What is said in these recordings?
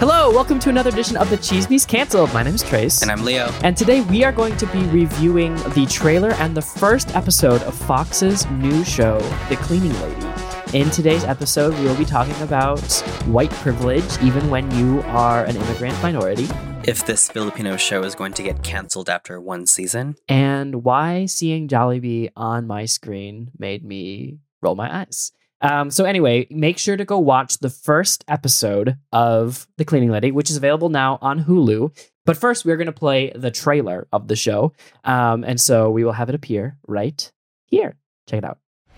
Hello, welcome to another edition of the Cheese News Cancelled. My name is Trace. And I'm Leo. And today we are going to be reviewing the trailer and the first episode of Fox's new show, The Cleaning Lady. In today's episode, we will be talking about white privilege, even when you are an immigrant minority. If this Filipino show is going to get canceled after one season. And why seeing Jollibee on my screen made me roll my eyes. So anyway, make sure to go watch the first episode of The Cleaning Lady, which is available now on Hulu. But first, we're going to play the trailer of the show. And so we will have it appear right here. Check it out.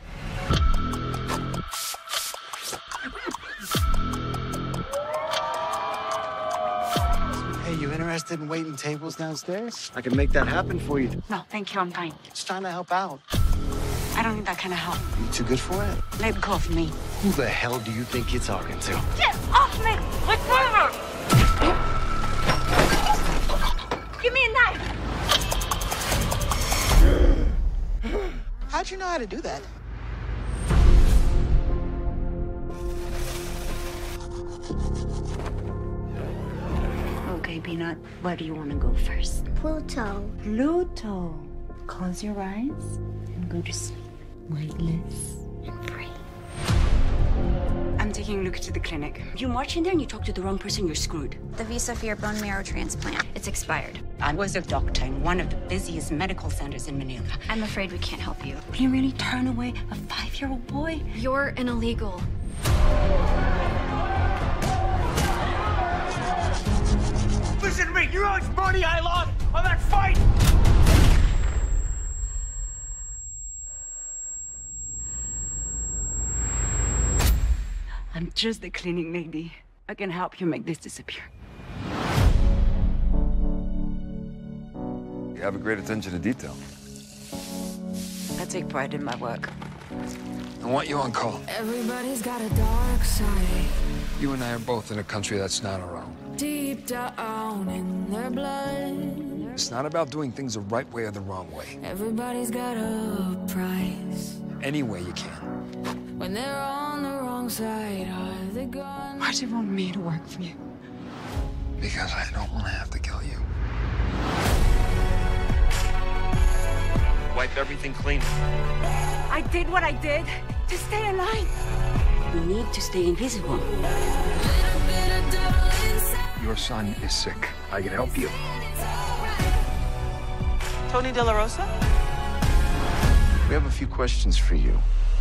Hey, you interested in waiting tables downstairs? I can make that happen for you. No, thank you. I'm fine. Just trying to help out. I don't need that kind of help. You too good for it? Let go of me. Who the hell do you think you're talking to? Get off me! What's wrong? Give me a knife! How'd you know how to do that? Okay, Peanut. Where do you want to go first? Pluto. Pluto. Close your eyes and go to sleep. Weightless and free. I'm taking Luke to the clinic. You march in there and you talk to the wrong person, you're screwed. The visa for your bone marrow transplant. It's expired. I was a doctor in one of the busiest medical centers in Manila. I'm afraid we can't help you. Will you really turn away a 5-year-old boy? You're an illegal. Listen to me! You know how much money I lost on that fight? I'm just the cleaning lady. I can help you make this disappear. You have a great attention to detail. I take pride in my work. I want you on call. Everybody's got a dark side. You and I are both in a country that's not our own. Deep down in their blood. It's not about doing things the right way or the wrong way. Everybody's got a price. Any way you can. When they're on the wrong side of the gun. Why do you want me to work for you? Because I don't want to have to kill you. Wipe everything clean. I did what I did to stay alive. You need to stay invisible. Your son is sick. I can help you. Tony De La Rosa? We have a few questions for you.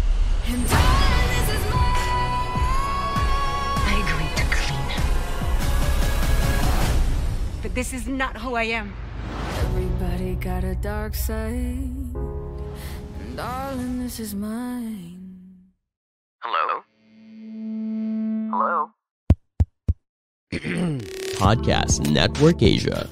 I agreed to clean. But this is not who I am. Everybody got a dark side. And darling, this is mine. Hello? Hello? Podcast Network Asia.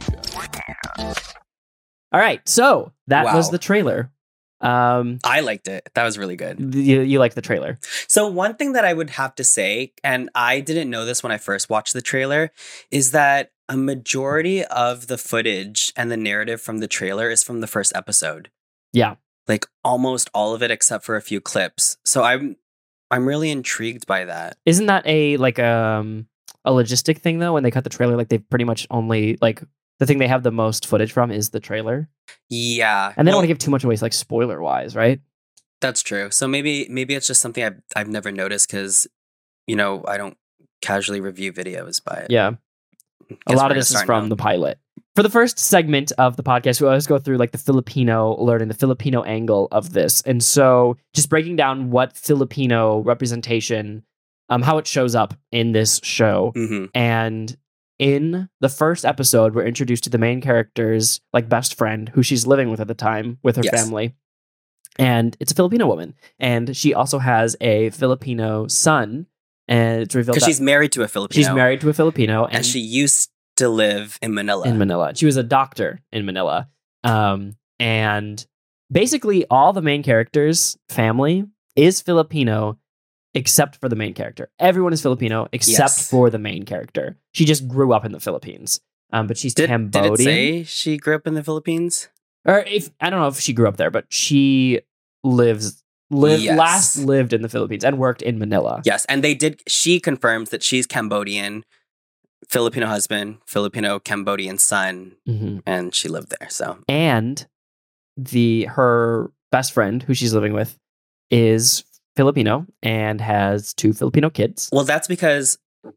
All right, so that Wow. was the trailer. I liked it. That was really good. You like the trailer. So one thing that I would have to say, and I didn't know this when I first watched the trailer, is that a majority of the footage and the narrative from the trailer is from the first episode. Yeah. Like almost all of it except for a few clips. So I'm really intrigued by that. Isn't that a logistic thing though? When they cut the trailer, like they pretty much only the thing they have the most footage from is the trailer. Yeah. And they don't want to give too much away, like spoiler wise, right? That's true. So maybe it's just something I've never noticed because, I don't casually review videos, but Yeah. A lot of this is from the pilot. For the first segment of the podcast, we always go through like the Filipino learning, the Filipino angle of this. And so just breaking down what Filipino representation, how it shows up in this show. Mm-hmm. And in the first episode, we're introduced to the main character's like best friend who she's living with at the time with her family. And it's a Filipino woman. And she also has a Filipino son. And it's revealed because she's married to a Filipino. She's married to a Filipino. And she used to live in Manila. She was a doctor in Manila. And basically all the main characters' family is Filipino except for the main character. Everyone is Filipino except for the main character. She just grew up in the Philippines. But she's Cambodian. Did it say she grew up in the Philippines? Or I don't know if she grew up there, but she last lived in the Philippines and worked in Manila. Yes, and she confirms that she's Cambodian. Filipino husband, Filipino Cambodian son, Mm-hmm. and she lived there. So And her best friend, who she's living with, is Filipino and has 2 Filipino kids. well, that's because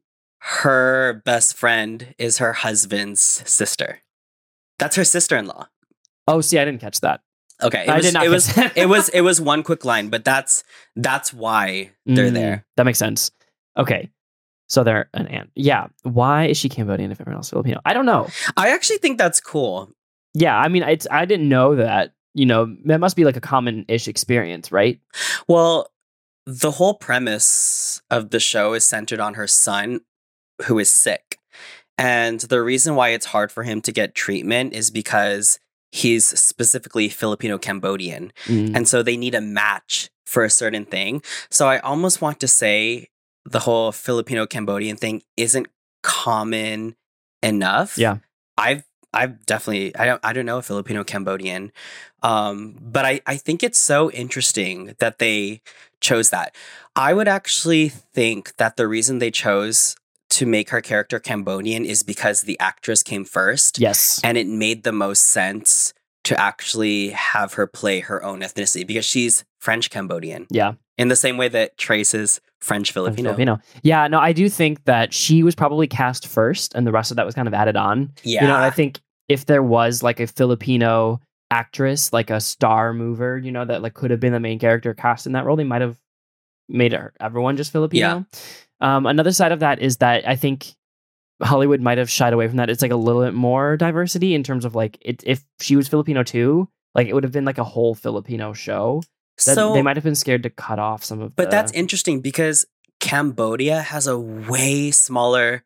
her best friend is her husband's sister. That's her sister-in-law. Oh, see, I didn't catch that. Okay, I did not catch that. it was one quick line, but that's why they're there. That makes sense. Okay. So they're an aunt. Yeah. Why is she Cambodian if everyone else is Filipino? I don't know. I actually think that's cool. Yeah. I mean, I didn't know that. That must be like a common-ish experience, right? Well, the whole premise of the show is centered on her son who is sick. And the reason why it's hard for him to get treatment is because he's specifically Filipino Cambodian. And so they need a match for a certain thing. So I almost want to say the whole Filipino Cambodian thing isn't common enough. Yeah. I've definitely I don't know a Filipino Cambodian. But I think it's so interesting that they chose that. I would actually think that the reason they chose to make her character Cambodian is because the actress came first. Yes. And it made the most sense to actually have her play her own ethnicity because she's French Cambodian. Yeah. In the same way that Trace is French Filipino. Yeah, no, I do think that she was probably cast first and the rest of that was kind of added on. Yeah. And I think if there was like a Filipino actress, like a star mover, that like could have been the main character cast in that role, they might have made everyone just Filipino. Another side of that is that I think Hollywood might have shied away from that. It's like a little bit more diversity in terms of like if she was Filipino too, like it would have been like a whole Filipino show. So they might have been scared to cut off some of. But that's interesting because Cambodia has a way smaller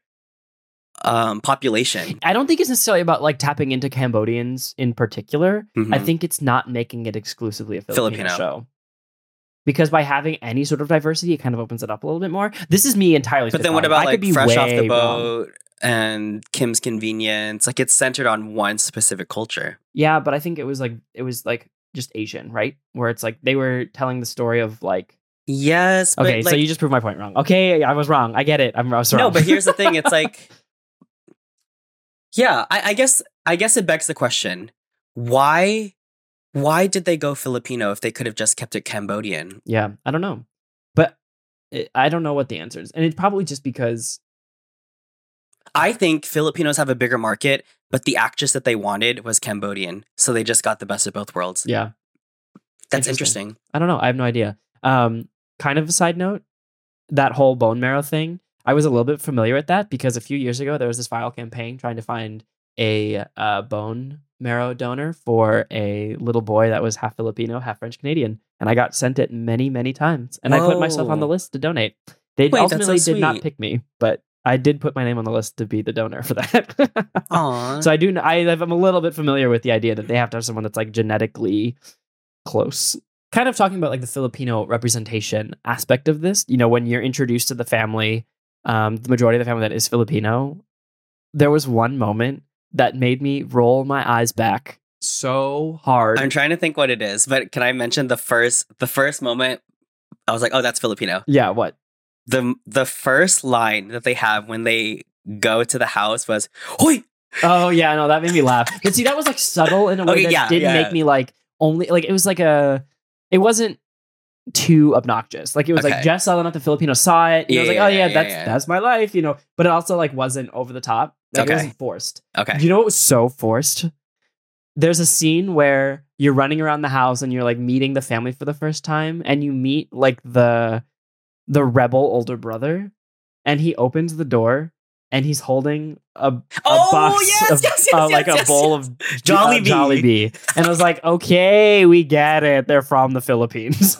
population. I don't think it's necessarily about like tapping into Cambodians in particular. Mhm. I think it's not making it exclusively a Filipino show. Because by having any sort of diversity, it kind of opens it up a little bit more. This is me entirely. But then what about like Fresh Off the Boat wrong. and Kim's Convenience? Like it's centered on one specific culture. Yeah, but I think it was like just Asian, right? Where it's like they were telling the story of like. Yes. But okay, so you just proved my point wrong. Okay, I was wrong. I get it. I was wrong. No, but here's the thing. It's like, yeah, I guess it begs the question: why did they go Filipino if they could have just kept it Cambodian? Yeah, I don't know, but I don't know what the answer is, and it's probably just because. I think Filipinos have a bigger market, but the actress that they wanted was Cambodian, so they just got the best of both worlds. Yeah, that's interesting. I don't know. I have no idea. Kind of a side note, that whole bone marrow thing, I was a little bit familiar with that because a few years ago there was this viral campaign trying to find a bone marrow donor for a little boy that was half Filipino, half French Canadian, and I got sent it many, many times, and I put myself on the list to donate. They ultimately did not pick me, but I did put my name on the list to be the donor for that. Aww. So I'm a little bit familiar with the idea that they have to have someone that's like genetically close. Kind of talking about like the Filipino representation aspect of this, when you're introduced to the family, the majority of the family that is Filipino, there was one moment that made me roll my eyes back so hard. I'm trying to think what it is, but can I mention the first moment? I was like, oh, that's Filipino. Yeah, what? The first line that they have when they go to the house was "Hoi!" Oh yeah, no, that made me laugh. But see, that was like subtle in a way that didn't make me like only like it was like it wasn't too obnoxious. Like it was like just enough the Filipino saw it. And I was like, oh yeah, that's my life, But it also like wasn't over the top. Like it wasn't forced. Okay. You know what was so forced? There's a scene where you're running around the house and you're like meeting the family for the first time, and you meet like the rebel older brother, and he opens the door and he's holding a box of a bowl of Jollibee. And I was like, okay, we get it. They're from the Philippines.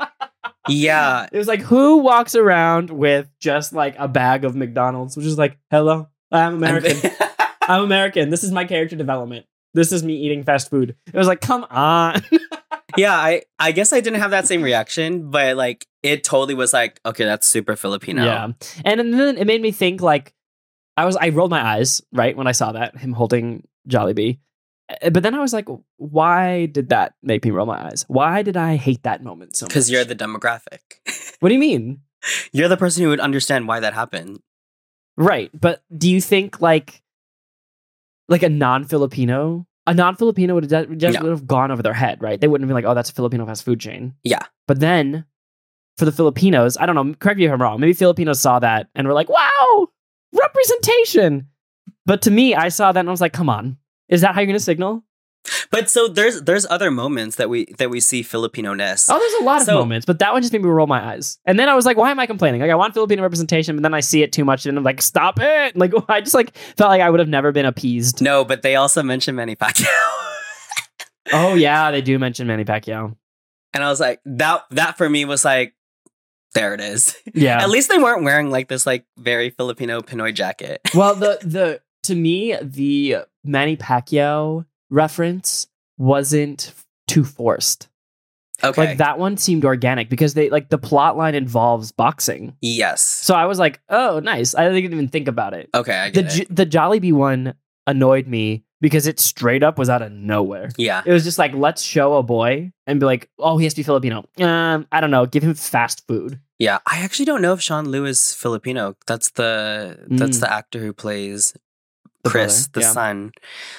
Yeah. It was like, who walks around with just like a bag of McDonald's, which is like, hello, I'm American. I'm American. This is my character development. This is me eating fast food. It was like, come on. Yeah, I guess I didn't have that same reaction, but like it totally was like, okay, that's super Filipino. Yeah. And then it made me think like I rolled my eyes, right, when I saw that, him holding Jollibee. But then I was like, why did that make me roll my eyes? Why did I hate that moment so much? Because you're the demographic. What do you mean? You're the person who would understand why that happened. Right. But do you think like a non-Filipino would have just No. would have gone over their head, right? They wouldn't have been like, oh, that's a Filipino fast food chain. Yeah. But then for the Filipinos, I don't know, correct me if I'm wrong. Maybe Filipinos saw that and were like, wow, representation. But to me, I saw that and I was like, come on. Is that how you're going to signal? But so there's other moments that we see Filipino-ness. Oh, there's a lot of moments, but that one just made me roll my eyes. And then I was like, why am I complaining? Like, I want Filipino representation, but then I see it too much and I'm like, stop it. Like, I just like felt like I would have never been appeased. No, but they also mentioned Manny Pacquiao. Oh, yeah, they do mention Manny Pacquiao. And I was like, that for me was like, there it is. Yeah. At least they weren't wearing like this like very Filipino Pinoy jacket. Well, the to me, the Manny Pacquiao reference wasn't too forced. Okay. Like that one seemed organic because they like the plot line involves boxing. Yes. So I was like, oh, nice. I didn't even think about it. Okay, I get it. The Jollibee one annoyed me because it straight up was out of nowhere. Yeah. It was just like, let's show a boy and be like, oh, he has to be Filipino. I don't know. Give him fast food. Yeah. I actually don't know if Sean Liu is Filipino. That's the actor who plays Chris, the son.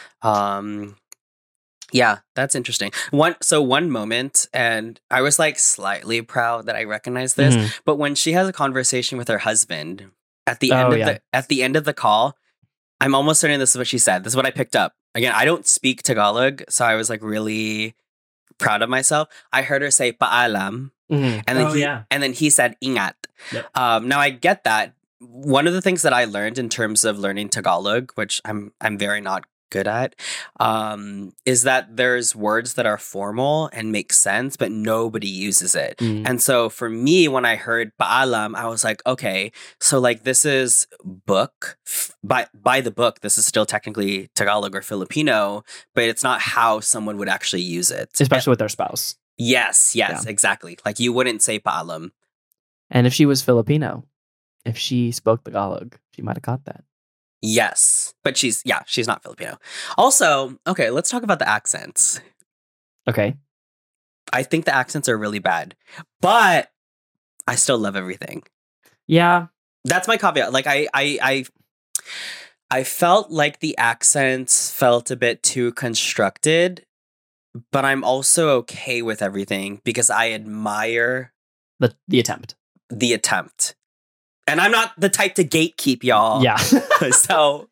Yeah, that's interesting. One moment, and I was like slightly proud that I recognized this, but when she has a conversation with her husband at the end of the call, I'm almost certain this is what she said. This is what I picked up. Again, I don't speak Tagalog, so I was like really proud of myself. I heard her say paalam, and then he said ingat. Yep. Now I get that. One of the things that I learned in terms of learning Tagalog, which I'm very not good at, is that there's words that are formal and make sense, but nobody uses it. And so for me, when I heard paalam, I was like, okay, so like this is book by the book. This is still technically Tagalog or Filipino, but it's not how someone would actually use it, especially with their spouse. Yes, exactly. Like you wouldn't say paalam. And if she was Filipino, if she spoke Tagalog, she might have caught that. Yes, but she's not Filipino. Also, okay, let's talk about the accents. Okay. I think the accents are really bad, but I still love everything. Yeah. That's my caveat. Like I felt like the accents felt a bit too constructed, but I'm also okay with everything because I admire the attempt. The attempt. And I'm not the type to gatekeep y'all. Yeah. So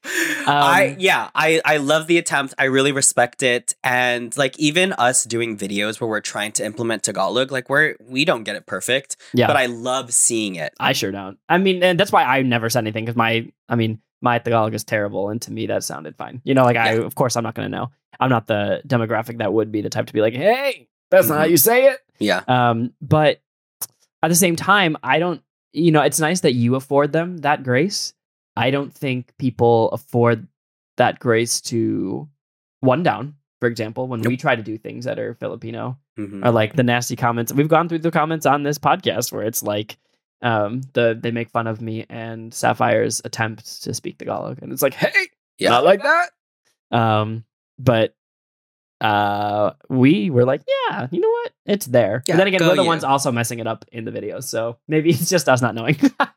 I love the attempt. I really respect it. And like even us doing videos where we're trying to implement Tagalog, like we don't get it perfect. Yeah. But I love seeing it. I sure don't. I mean, and that's why I never said anything because my Tagalog is terrible, and to me that sounded fine. You know, like of course I'm not gonna know. I'm not the demographic that would be the type to be like, hey, that's not how you say it. Yeah. But at the same time, I don't. You know, it's nice that you afford them that grace. I don't think people afford that grace to One Down, for example, when we try to do things that are Filipino, or like the nasty comments. We've gone through the comments on this podcast where it's like they make fun of me and Sapphire's attempt to speak Tagalog, and it's like, hey, not like that. But we were like, yeah, you know what? It's there. Yeah, and then again, we're the ones also messing it up in the videos. So maybe it's just us not knowing.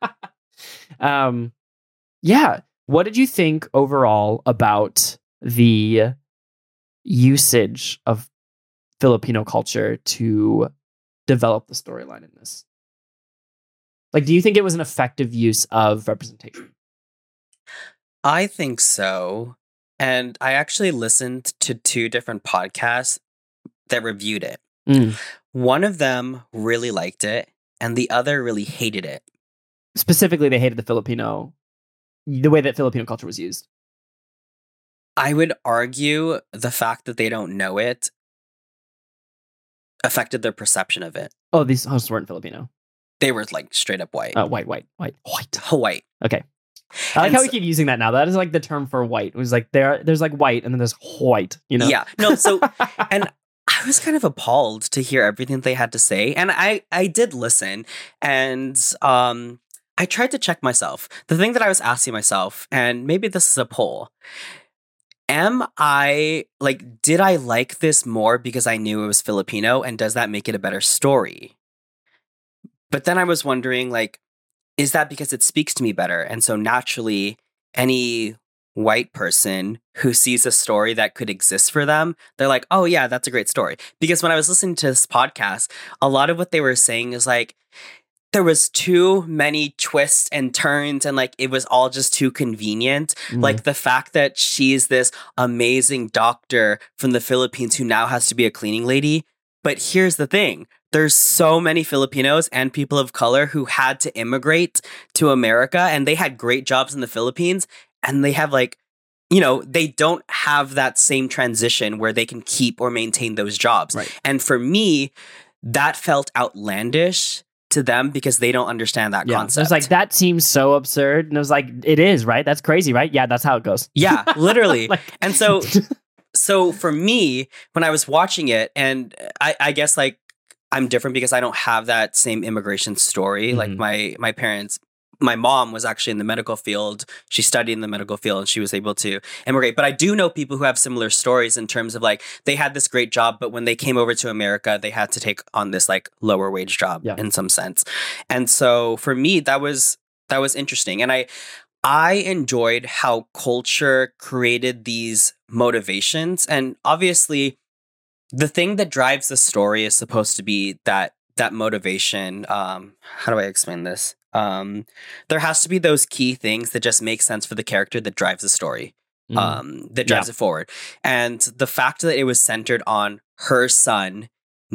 Yeah. What did you think overall about the usage of Filipino culture to develop the storyline in this? Like, do you think it was an effective use of representation? I think so. And I actually listened to 2 different podcasts that reviewed it. One of them really liked it, and the other really hated it. Specifically, they hated the way that Filipino culture was used. I would argue the fact that they don't know it affected their perception of it. Oh, these hosts weren't Filipino. They were like straight up white. White. White. Okay. I like how we keep using that now. That is like the term for white. It was like there's like white and then there's white, you know? Yeah. No, so and I was kind of appalled to hear everything they had to say. And I did listen, and I tried to check myself. The thing that I was asking myself, and maybe this is a poll, did I like this more because I knew it was Filipino, and does that make it a better story? But then I was wondering, like, is that because it speaks to me better. And so naturally, any white person who sees a story that could exist for them, they're like, oh yeah, that's a great story. Because when I was listening to this podcast, a lot of what they were saying is like, there was too many twists and turns and like it was all just too convenient. Like the fact that she's this amazing doctor from the Philippines who now has to be a cleaning lady. But here's the thing. There's so many Filipinos and people of color who had to immigrate to America and they had great jobs in the Philippines and they have like, you know, they don't have that same transition where they can keep or maintain those jobs. Right. And for me, that felt outlandish to them because they don't understand that concept. So it's like, that seems so absurd. And it was like, it is, right? That's crazy, right? Yeah, that's how it goes. Yeah, literally. Like- and so for me, when I was watching it, and I guess like I'm different because I don't have that same immigration story. Like my parents, my mom was actually in the medical field. She studied in the medical field and she was able to immigrate. But I do know people who have similar stories in terms of like they had this great job, but when they came over to America, they had to take on this like lower wage job in some sense. And so for me, that was interesting. And I enjoyed how culture created these motivations. And obviously, the thing that drives the story is supposed to be that motivation. How do I explain this? There has to be those key things that just make sense for the character that drives the story, that drives it forward. And the fact that it was centered on her son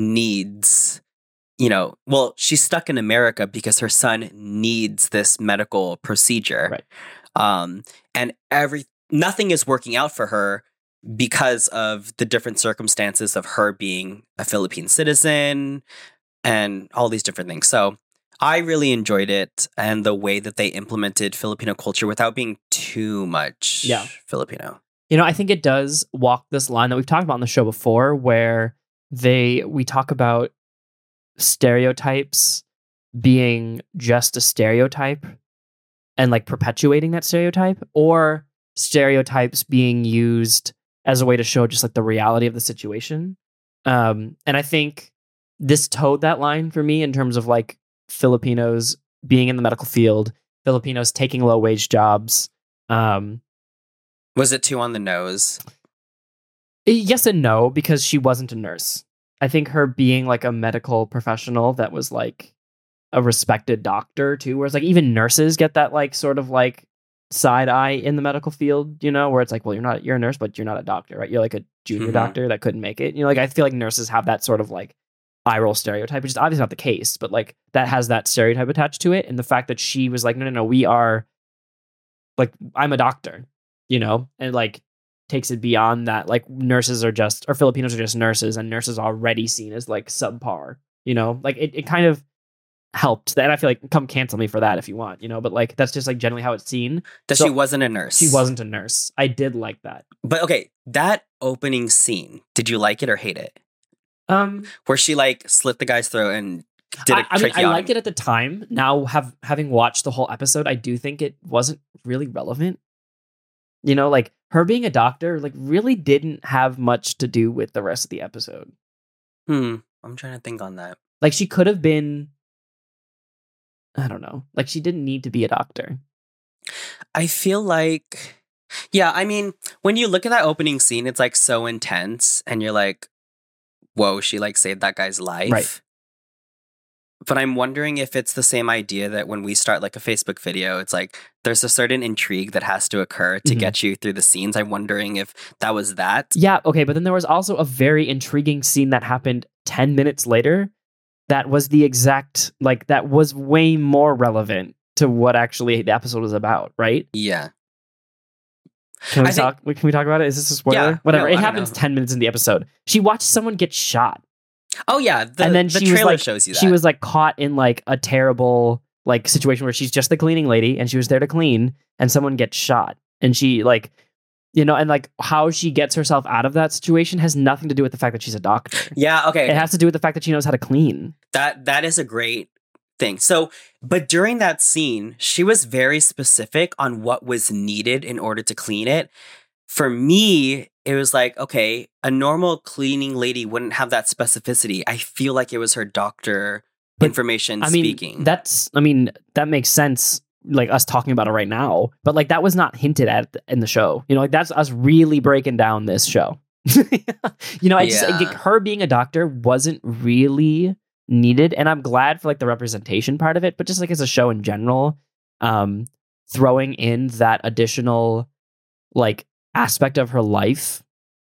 needs, you know, well, she's stuck in America because her son needs this medical procedure. Right. And nothing is working out for her because of the different circumstances of her being a Philippine citizen and all these different things. So I really enjoyed it and the way that they implemented Filipino culture without being too much Filipino. You know, I think it does walk this line that we've talked about on the show before where we talk about stereotypes being just a stereotype and like perpetuating that stereotype, or stereotypes being used as a way to show just like the reality of the situation. And I think this towed that line for me in terms of like Filipinos being in the medical field, Filipinos taking low wage jobs. Was it too on the nose? Yes and no, because she wasn't a nurse. I think her being like a medical professional that was like a respected doctor too, whereas like even nurses get that like sort of like side eye in the medical field, you know, where it's like, well, you're a nurse, but you're not a doctor, right? You're like a junior doctor that couldn't make it. You know, like I feel like nurses have that sort of like eye roll stereotype, which is obviously not the case, but like that has that stereotype attached to it. And the fact that she was like, no, we are like, I'm a doctor, you know, and like takes it beyond that. Like nurses are just, or Filipinos are just nurses, and nurses are already seen as like subpar, you know, like it kind of helped that. I feel like, come cancel me for that if you want, you know, but like that's just like generally how it's seen. That she wasn't a nurse. She wasn't a nurse. I did like that. But okay, that opening scene, did you like it or hate it? Where she like slit the guy's throat and did a tracheotomy. I liked it at the time. Now, having watched the whole episode, I do think it wasn't really relevant. You know, like her being a doctor, like really didn't have much to do with the rest of the episode. I'm trying to think on that. Like she could have been, I don't know. Like she didn't need to be a doctor. I feel like, yeah, I mean, when you look at that opening scene, it's like so intense and you're like, whoa, she like saved that guy's life. Right. But I'm wondering if it's the same idea that when we start like a Facebook video, it's like there's a certain intrigue that has to occur to get you through the scenes. I'm wondering if that was that. Yeah, okay, but then there was also a very intriguing scene that happened 10 minutes later that was the exact, like that was way more relevant to what actually the episode was about, right? Yeah. Can we talk about it? Is this a spoiler? Yeah, Whatever. no, It happens 10 minutes in the episode. She watched someone get shot. Oh yeah, and then the she trailer was like, shows you that. She was like caught in like a terrible like situation where she's just the cleaning lady and she was there to clean and someone gets shot. And she like, you know, and like how she gets herself out of that situation has nothing to do with the fact that she's a doctor. Yeah, okay. It has to do with the fact that she knows how to clean. That is a great thing. So, but during that scene, she was very specific on what was needed in order to clean it. For me, it was like, okay, a normal cleaning lady wouldn't have that specificity. I feel like it was her doctor information speaking. That makes sense. Like us talking about it right now, but like that was not hinted at in the show. You know, like that's us really breaking down this show. You know, I just like, her being a doctor wasn't really needed, and I'm glad for like the representation part of it. But just like as a show in general, throwing in that additional like aspect of her life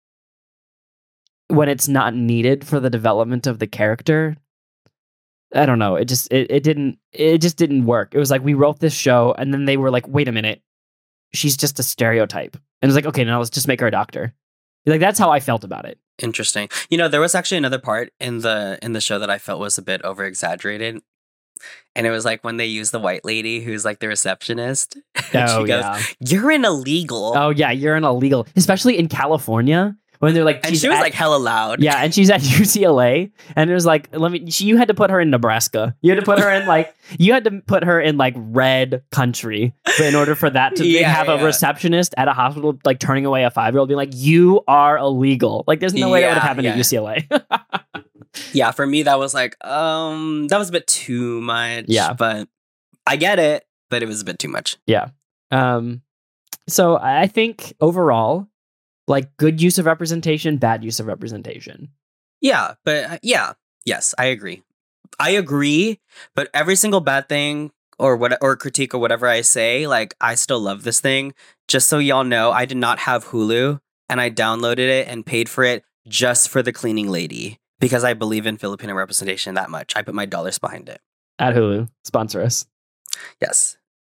when it's not needed for the development of the character. I don't know. It just didn't work. It was like we wrote this show and then they were like, wait a minute, she's just a stereotype. And it's like, okay, now let's just make her a doctor. Like that's how I felt about it. Interesting. You know, there was actually another part in the show that I felt was a bit over exaggerated. And it was like when they use the white lady who's like the receptionist. Oh, she goes, "You're an illegal." Oh yeah, you're an illegal. Especially in California. When they're like, and she was like hella loud. Yeah, and she's at UCLA, and it was like, you had to put her in Nebraska. You had to put her in like red country in order for that to have a receptionist at a hospital like turning away a 5-year-old, being like, "You are illegal." Like, there's no way that would have happened at UCLA. Yeah, for me that was like, that was a bit too much. Yeah, but I get it, but it was a bit too much. Yeah. So I think overall, like good use of representation, bad use of representation. Yeah, but yes, I agree. But every single bad thing or critique or whatever I say, like I still love this thing. Just so y'all know, I did not have Hulu and I downloaded it and paid for it just for the cleaning lady because I believe in Filipino representation that much. I put my dollars behind it. At Hulu, sponsor us. Yes.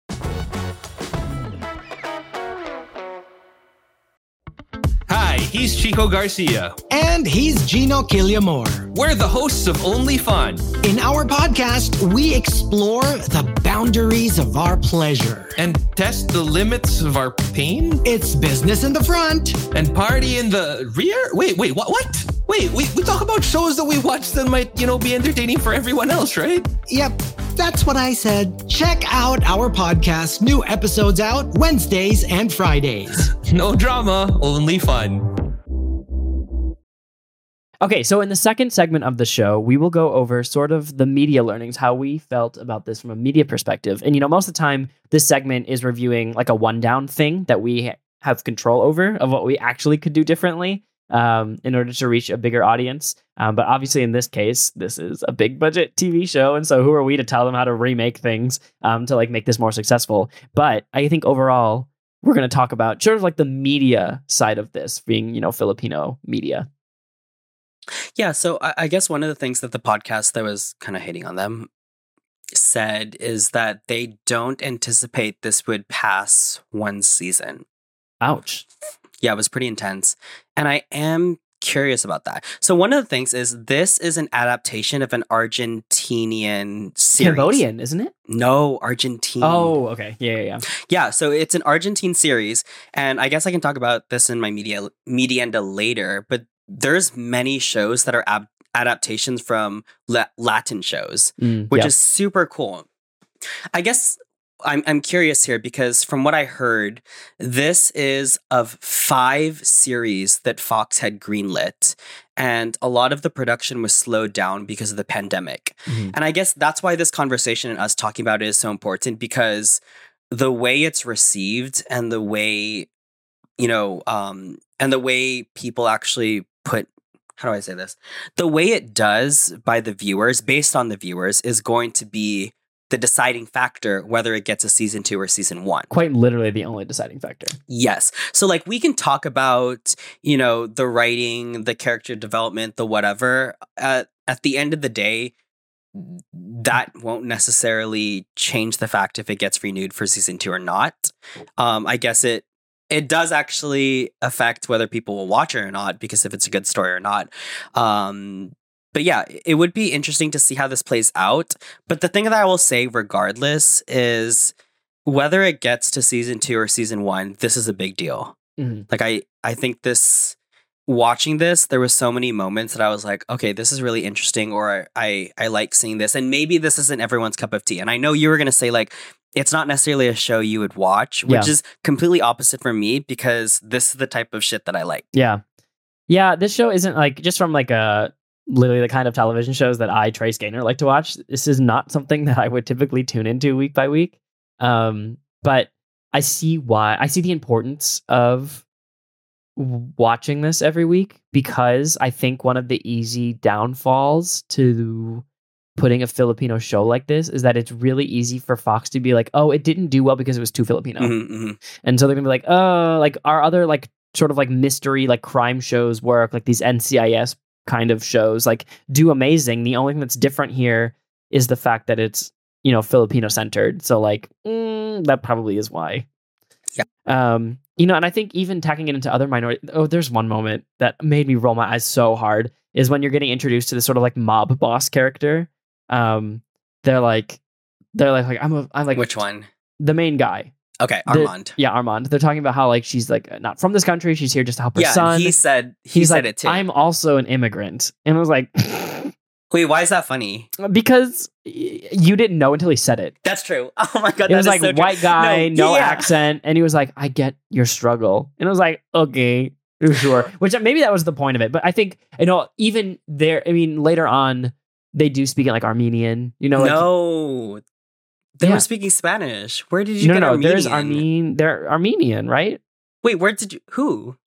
Hi, he's Chico Garcia. And he's Gino Killiamore. We're the hosts of Only Fun. In our podcast, we explore the boundaries of our pleasure. And test the limits of our pain? It's business in the front. And party in the rear? Wait, what? Wait, we talk about shows that we watch that might, be entertaining for everyone else, right? Yep, that's what I said. Check out our podcast. New episodes out Wednesdays and Fridays. No drama, only fun. Okay, so in the second segment of the show, we will go over sort of the media learnings, how we felt about this from a media perspective. And, most of the time, this segment is reviewing like a one-down thing that we have control over of what we actually could do differently in order to reach a bigger audience. But obviously, in this case, this is a big budget TV show. And so who are we to tell them how to remake things to like make this more successful? But I think overall, we're going to talk about sort of like the media side of this being, Filipino media. Yeah, so I guess one of the things that the podcast that was kind of hating on them said is that they don't anticipate this would pass one season. Ouch. Yeah, it was pretty intense. And I am curious about that. So one of the things is this is an adaptation of an Argentinian series. Cambodian, isn't it? No, Argentine. Oh, okay. Yeah. Yeah, so it's an Argentine series. And I guess I can talk about this in my medienda later, but there's many shows that are adaptations from Latin shows, which is super cool. I guess I'm curious here because from what I heard, this is of 5 series that Fox had greenlit, and a lot of the production was slowed down because of the pandemic. And I guess that's why this conversation and us talking about it is so important, because the way it's received and the way, and the way people actually put, how do I say this? The way it does by the viewers, based on the viewers, is going to be the deciding factor whether it gets a season 2 or season 1. Quite literally the only deciding factor. Yes. So like we can talk about, the writing, the character development, the whatever. At the end of the day, that won't necessarily change the fact if it gets renewed for season 2 or not. I guess it does actually affect whether people will watch it or not, because if it's a good story or not. But yeah, it would be interesting to see how this plays out. But the thing that I will say regardless is whether it gets to season 2 or season 1, this is a big deal. Like I think watching this, there was so many moments that I was like, okay, this is really interesting, or I like seeing this. And maybe this isn't everyone's cup of tea. And I know you were going to say like, it's not necessarily a show you would watch, which is completely opposite for me, because this is the type of shit that I like. Yeah. Yeah, this show isn't like, just from like a literally the kind of television shows that I, Trace Gaynor, like to watch. This is not something that I would typically tune into week by week. But I see why. I see the importance of watching this every week, because I think one of the easy downfalls to putting a Filipino show like this is that it's really easy for Fox to be like, oh, it didn't do well because it was too Filipino. And so they're gonna be like, oh, like our other like sort of like mystery, like crime shows work, like these NCIS kind of shows like do amazing. The only thing that's different here is the fact that it's, you know, Filipino centered. So like that probably is why. Yeah. You know, and I think even tacking it into other minority. Oh, there's one moment that made me roll my eyes so hard is when you're getting introduced to this sort of like mob boss character. They're like I'm like, which one? The main guy. Okay, Armand. Armand. They're talking about how like she's like not from this country. She's here just to help her son. He said like, it too. I'm also an immigrant, and I was like, wait, why is that funny? Because you didn't know until he said it. That's true. Oh my god, it was like so white guy, no accent, and he was like, I get your struggle, and I was like, okay, sure. Which maybe that was the point of it, but I think, you know, even there, I mean, later on they do speak in like Armenian, you know. Like, no. They were speaking Spanish. Where did you get Armenian? They're Armenian, right? Wait, where did you... Who?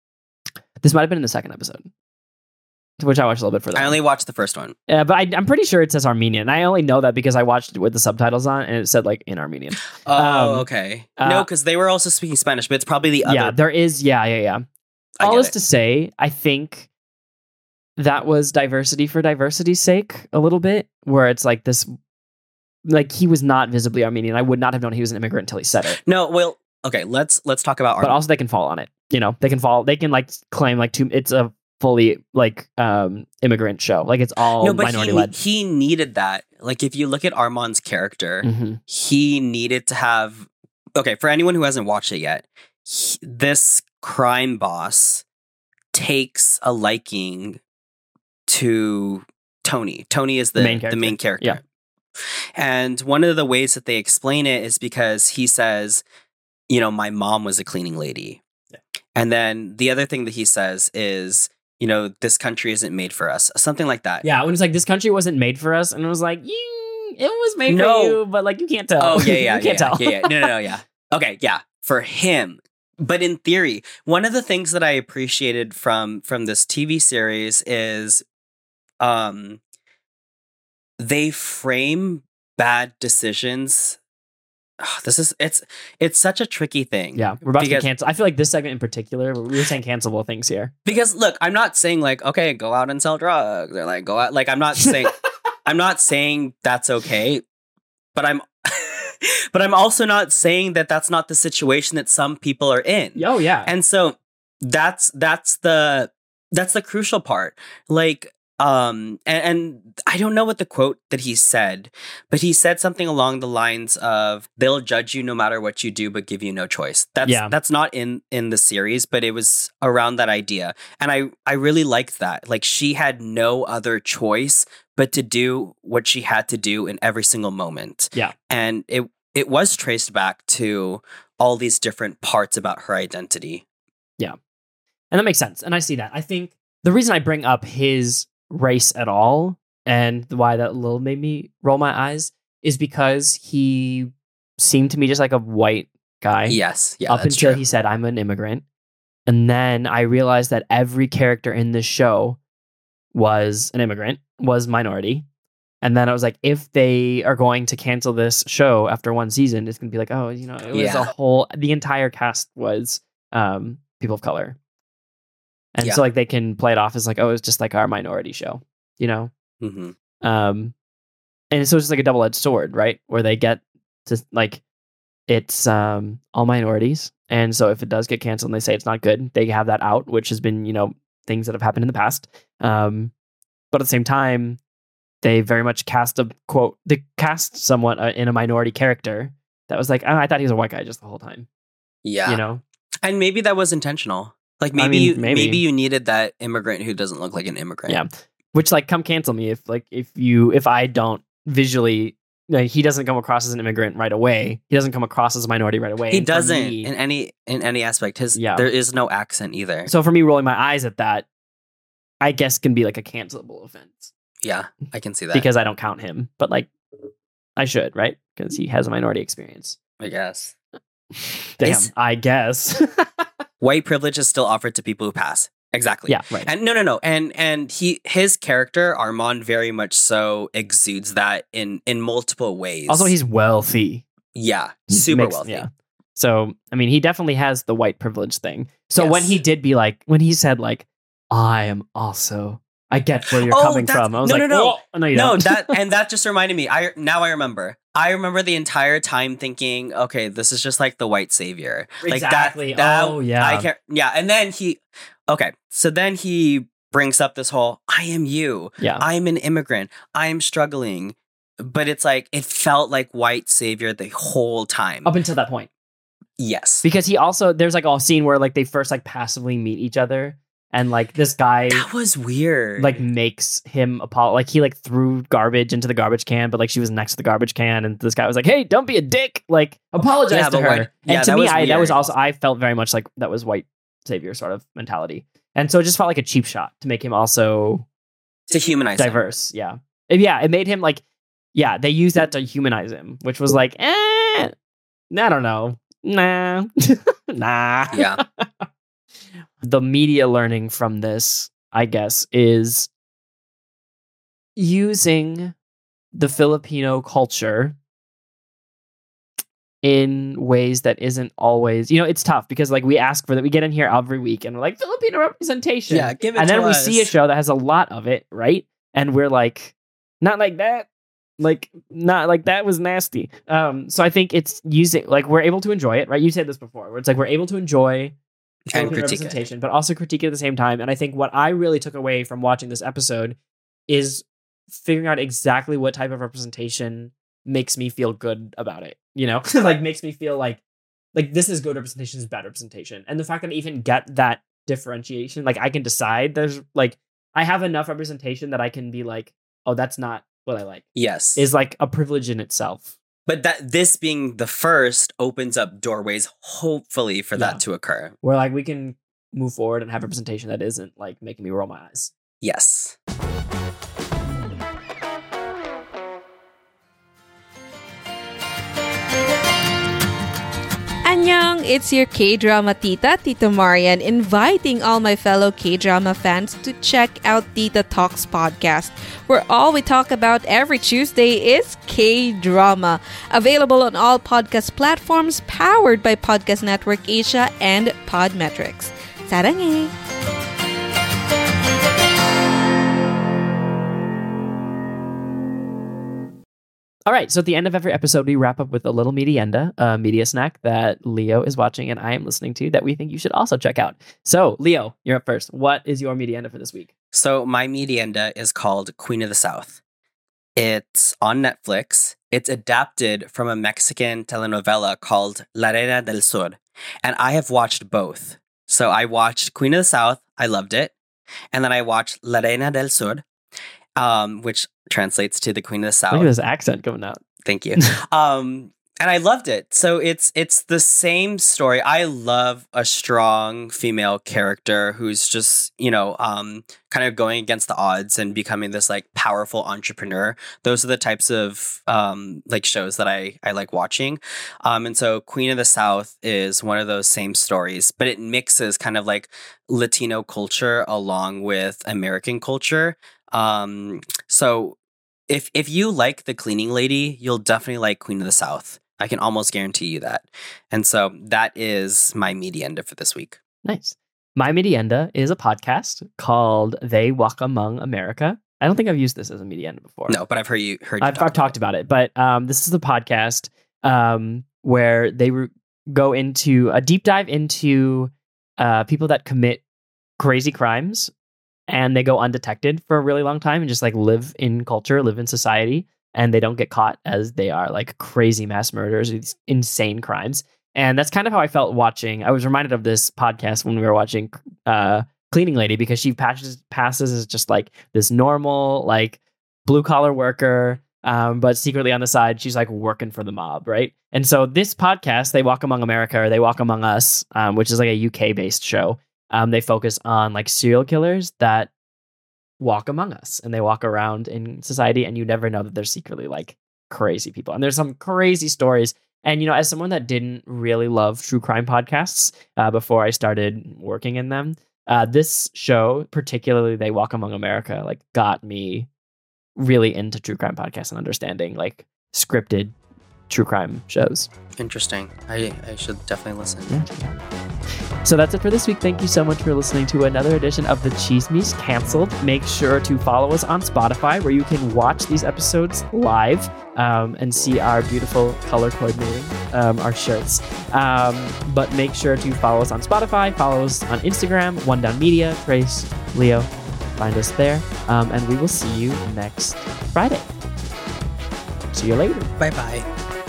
This might have been in the second episode, which I watched a little bit further. I only watched the first one. Yeah, but I'm pretty sure it says Armenian. I only know that because I watched it with the subtitles on, and it said like in Armenian. Oh, okay. No, because they were also speaking Spanish, but it's probably the other... Yeah, there is... Yeah. All is to say, I think that was diversity for diversity's sake a little bit, where it's like this... Like, he was not visibly Armenian. I would not have known he was an immigrant until he said it. No, well, okay, let's talk about Armand. But also they can fall on it. You know, they can like claim like it's a fully like immigrant show. Like it's all minority led. He needed that. Like if you look at Armand's character, he needed to have, okay, for anyone who hasn't watched it yet, this crime boss takes a liking to Tony. Tony is the main character. Yeah. And one of the ways that they explain it is because he says, you know, my mom was a cleaning lady. Yeah. And then the other thing that he says is, you know, this country isn't made for us. Something like that. Yeah, when it's like, this country wasn't made for us. And it was like, it was made for you, but like, you can't tell. Oh, yeah. You can't tell. No, yeah. Okay, yeah. For him. But in theory, one of the things that I appreciated from this TV series is they frame bad decisions. Oh, it's such a tricky thing. Yeah, we're about to cancel. I feel like this segment in particular, we were saying cancelable things here. Because look, I'm not saying like, okay, go out and sell drugs, or like go out. Like I'm not saying that's okay, but I'm also not saying that that's not the situation that some people are in. Oh yeah, and so that's the crucial part. Like. And I don't know what the quote that he said, but he said something along the lines of, they'll judge you no matter what you do, but give you no choice. That's not in the series, but it was around that idea. And I really liked that. Like she had no other choice but to do what she had to do in every single moment. Yeah. And it was traced back to all these different parts about her identity. Yeah. And that makes sense. And I see that. I think the reason I bring up his race at all and why that little made me roll my eyes is because he seemed to me just like a white guy. Yes. Yeah. Up until he said, I'm an immigrant. And then I realized that every character in this show was an immigrant, was minority. And then I was like, if they are going to cancel this show after one season, it's going to be like, oh, you know, it was the entire cast was people of color. And so like they can play it off as like, oh, it's just like our minority show, you know? Mm-hmm. And so it's just like a double-edged sword, right? Where they get to like, it's all minorities. And so if it does get canceled and they say it's not good, they have that out, which has been, you know, things that have happened in the past. But at the same time, they very much cast somewhat in a minority character that was like, oh, I thought he was a white guy just the whole time. Yeah. You know? And maybe that was intentional. Like maybe you needed that immigrant who doesn't look like an immigrant. Yeah. Which like come cancel me if I don't visually, like, he doesn't come across as an immigrant right away. He doesn't come across as a minority right away. He doesn't in any aspect. There is no accent either. So for me rolling my eyes at that, I guess can be like a cancelable offense Yeah, I can see that. because I don't count him, but like I should, right? Because he has a minority experience. I guess. Damn, Is- I guess. White privilege is still offered to people who pass. Exactly. Yeah, right. And no. And his character, Armand, very much so exudes that in multiple ways. Also, he's wealthy. Yeah, He super makes- wealthy. Yeah. So, I mean, he definitely has the white privilege thing. So when Yes. he did be like, when he said like, I am also, I get where you're coming that's- from. I was no, like, no. "Oh, no, you No, don't." that just reminded me. I remember. I remember the entire time thinking, okay, this is just like the white savior. Exactly. Like that. Oh, yeah. I can't. Yeah, and then so then he brings up this whole, I am you. Yeah. I'm an immigrant. I'm struggling. But it's like it felt like white savior the whole time. Up until that point. Yes. Because he also, there's like a scene where like they first like passively meet each other. And like this guy That was weird. like makes him like he like threw garbage into the garbage can, but like she was next to the garbage can, and this guy was like, "Hey, don't be a dick!" Like apologize Yeah, to but her. white- yeah, and to that me, was that was weird. also I felt very much like that was white savior sort of mentality, and so it just felt like a cheap shot to make him also to humanize him. diverse. Yeah, it made him like they used that to humanize him, which was like, I don't know, nah. Yeah. The media learning from this, I guess, is using the Filipino culture in ways that isn't always, it's tough because like we ask for that, we get in here every week and we're like Filipino representation. Yeah, give it and to then we us. see a show that has a lot of it, right? And we're like, not like that. Like, not like that was nasty. So I think it's using, like, we're able to enjoy it, right? You said this before, where it's like we're able to enjoy And Filipino critique it. representation, but also critique it at the same time. And I think what I really took away from watching this episode is figuring out exactly what type of representation makes me feel good about it. Like makes me feel like this is good representation, this is bad representation. And the fact that I even get that differentiation, like I can decide there's like I have enough representation that I can be like, oh, that's not what I like. Yes. Is like a privilege in itself. But this being the first opens up doorways, hopefully, for that to occur. Where like we can move forward and have representation that isn't like making me roll my eyes. Yes. Annyeong, it's your K-drama tita, Tito Marian, inviting all my fellow K-drama fans to check out Tita Talks podcast, where all we talk about every Tuesday is K-drama. Available on all podcast platforms, powered by Podcast Network Asia and Podmetrics. Sarange! All right, so at the end of every episode, we wrap up with a little medienda, a media snack that Leo is watching and I am listening to that we think you should also check out. So, Leo, you're up first. What is your medienda for this week? So my medienda is called Queen of the South. It's on Netflix. It's adapted from a Mexican telenovela called La Reina del Sur. And I have watched both. So I watched Queen of the South. I loved it. And then I watched La Reina del Sur, which translates to the Queen of the South. Look at this accent coming out. Thank you. And I loved it. So it's the same story. I love a strong female character who's just, kind of going against the odds and becoming this like powerful entrepreneur. Those are the types of like shows that I like watching. And so Queen of the South is one of those same stories, but it mixes kind of like Latino culture along with American culture. So if you like The Cleaning Lady, you'll definitely like Queen of the South. I can almost guarantee you that. And so that is my medienda for this week. Nice. My medienda is a podcast called They Walk Among America. I don't think I've used this as a medienda before. No, but I've heard you. I've talked about it, but this is the podcast where they go into a deep dive into people that commit crazy crimes and they go undetected for a really long time and just like live in culture, live in society, and they don't get caught as they are like crazy mass murders, these insane crimes. And that's kind of how I felt watching. I was reminded of this podcast when we were watching Cleaning Lady, because she passes as just like this normal, like blue collar worker. But secretly on the side, she's like working for the mob, right? And so this podcast, They Walk Among America, or They Walk Among Us, which is like a UK based show. They focus on like serial killers that walk among us and they walk around in society, and you never know that they're secretly like crazy people. And there's some crazy stories. And, as someone that didn't really love true crime podcasts before I started working in them, this show, particularly They Walk Among America, like got me really into true crime podcasts and understanding like scripted true crime shows. Interesting. I should definitely listen. Yeah. So that's it for this week. Thank you so much for listening to another edition of the Chismes Cancelled. Make sure to follow us on Spotify, where you can watch these episodes live and see our beautiful color coordinating, our shirts. But make sure to follow us on Spotify, follow us on Instagram, One Down Media, Trace, Leo. Find us there. And we will see you next Friday. See you later. Bye-bye.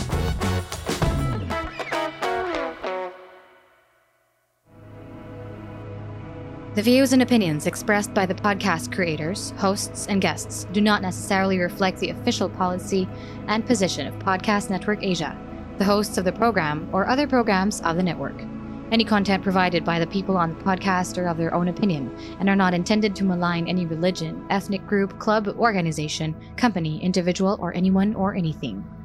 The views and opinions expressed by the podcast creators, hosts, and guests do not necessarily reflect the official policy and position of Podcast Network Asia, the hosts of the program, or other programs of the network. Any content provided by the people on the podcast are of their own opinion and are not intended to malign any religion, ethnic group, club, organization, company, individual, or anyone or anything.